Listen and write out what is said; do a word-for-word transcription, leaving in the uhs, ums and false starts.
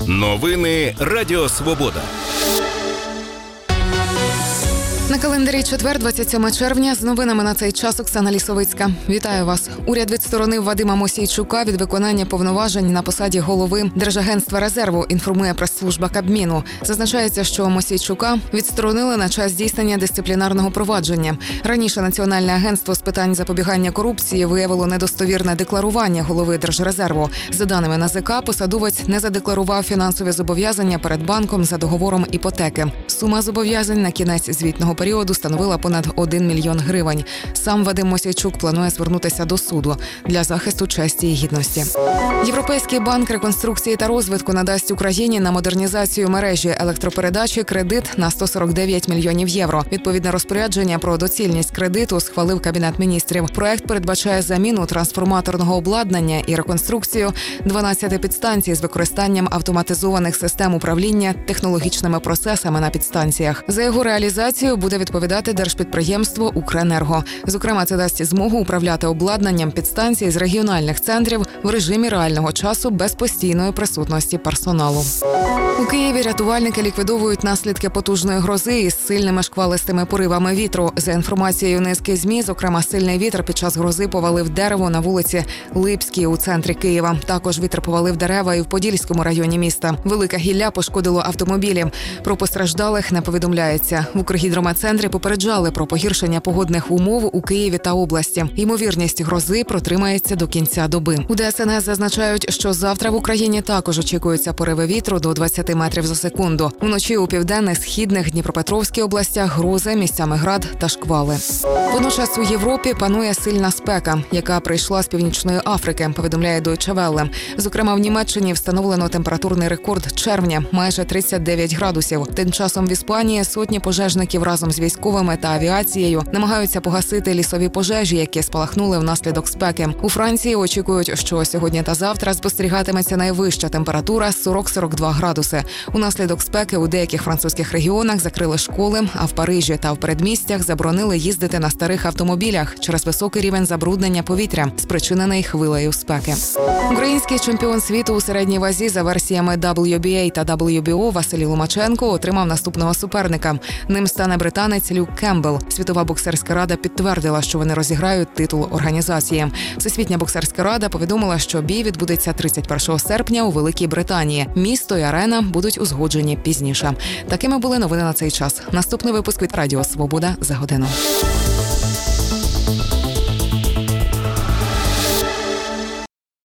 Новини Радіо Свобода. На календарі четвер, двадцять сьоме червня, з новинами на цей час Оксана Лісовицька. Вітаю вас. Уряд відсторонив Вадима Мосійчука від виконання повноважень на посаді голови Держагентства резерву, інформує прес-служба Кабміну. Зазначається, що Мосійчука відсторонили на час здійснення дисциплінарного провадження. Раніше Національне агентство з питань запобігання корупції виявило недостовірне декларування голови Держрезерву. За даними НАЗК, посадовець не задекларував фінансові зобов'язання перед банком за договором іпотеки. Сума зобов'язань на кінець звітного періоду становила понад один мільйон гривень. Сам Вадим Мосійчук планує звернутися до суду для захисту честі і гідності. Європейський банк реконструкції та розвитку надасть Україні на модернізацію мережі електропередачі кредит на сто сорок дев'ять мільйонів євро. Відповідне розпорядження про доцільність кредиту схвалив Кабінет міністрів. Проект передбачає заміну трансформаторного обладнання і реконструкцію дванадцяти підстанцій з використанням автоматизованих систем управління технологічними процесами на підстанціях. За його реалізацію буде відповідати держпідприємство «Укренерго». Зокрема, це дасть змогу управляти обладнанням підстанцій з регіональних центрів в режимі реального часу без постійної присутності персоналу. У Києві рятувальники ліквідовують наслідки потужної грози із сильними шквалистими поривами вітру. За інформацією низки ЗМІ, зокрема, сильний вітер під час грози повалив дерево на вулиці Липській у центрі Києва. Також вітер повалив дерева і в Подільському районі міста. Велика гілля пошкодило автомобілі. Про постраждалих не повідомляється. В Укргідрометцентрі попереджали про погіршення погодних умов у Києві та області. Ймовірність грози протримається до кінця доби. У ДСНС зазначають, що завтра в Україні також очікуються пориви вітру до двадцяти метрів за секунду. Вночі у південних, східних, Дніпропетровській областях грози, місцями град та шквали. Водночас у Європі панує сильна спека, яка прийшла з Північної Африки, повідомляє Deutsche Welle. Зокрема, в Німеччині встановлено температурний рекорд червня – майже тридцять дев'ять градусів. Тим часом в Іспанії сотні пожежників разом з військовими та авіацією намагаються погасити лісові пожежі, які спалахнули внаслідок спеки. У Франції очікують, що сьогодні та завтра спостерігатиметься найвища температура – сорок - сорок два градуси. Унаслідок спеки у деяких французьких регіонах закрили школи, а в Парижі та в передмістях заборонили їздити на старих автомобілях через високий рівень забруднення повітря, спричинений хвилею спеки. Український чемпіон світу у середній вазі за версіями дабл ю бі ей та дабл ю бі о Василій Ломаченко отримав наступного суперника. Ним стане британець Люк Кембл. Світова боксерська рада підтвердила, що вони розіграють титул організації. Всесвітня боксерська рада повідомила, що бій відбудеться тридцять першого серпня у Великій Британії. Місто і арена будуть узгоджені пізніше. Такими були новини на цей час. Наступний випуск від Радіо Свобода за годину.